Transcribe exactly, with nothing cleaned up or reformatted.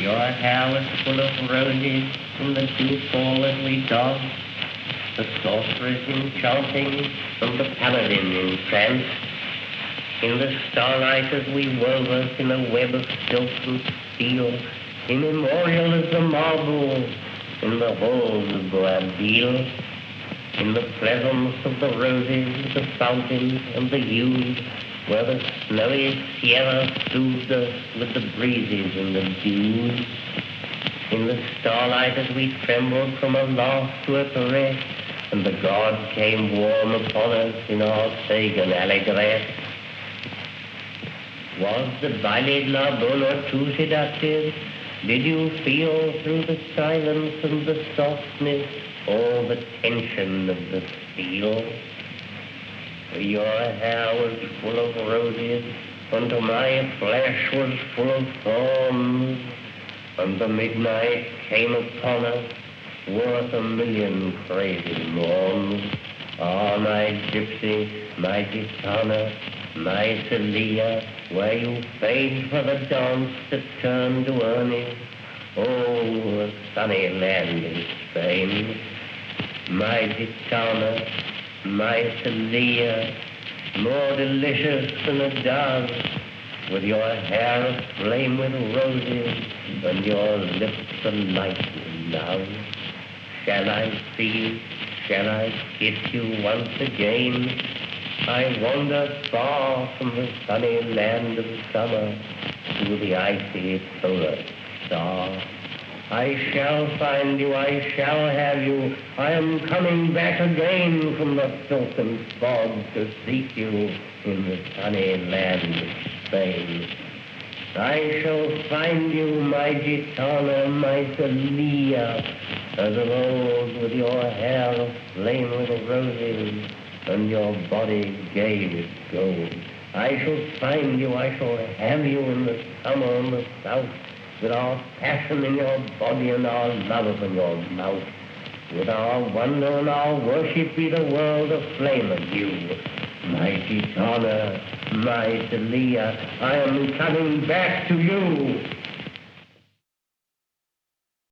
Your hair was full of roses in the dew fall as we danced, the sorceress enchanting and the paladin entranced. In the starlight as we wove us in a web of silk and steel, immemorial as the marble in the halls of Boabdil. In the pleasance of the roses, the fountains, and the yews, where the snowy Sierra soothed us with the breezes and the dews. In the starlight as we trembled from a laugh to a caress, and the gods came warm upon us in our pagan allegresse. Was the Baile la Bonne or too seductive? Did you feel through the silence and the softness all the tension of the steel? Your hair was full of roses, and my flesh was full of thorns, and the midnight came upon us, worth a million crazy mourns. Ah, my gypsy, my gitana, my Celia, where you paid for the dance that turned to earning. Oh, a sunny land in Spain. My gitana, my Celia, more delicious than a dove, with your hair aflame with roses and your lips alight with love. Shall I see you? Shall I kiss you once again? I wander far from the sunny land of summer to the icy polar star. I shall find you, I shall have you. I am coming back again from the filth and fog to seek you in the sunny land of Spain. I shall find you, my gitana, my Celia, as of old, with your hair aflame with roses and your body gay with gold. I shall find you, I shall have you in the summer in the south, with our passion in your body and our love in your mouth. With our wonder and our worship be the world aflame of you. My gitana, my Celia, I am coming back to you.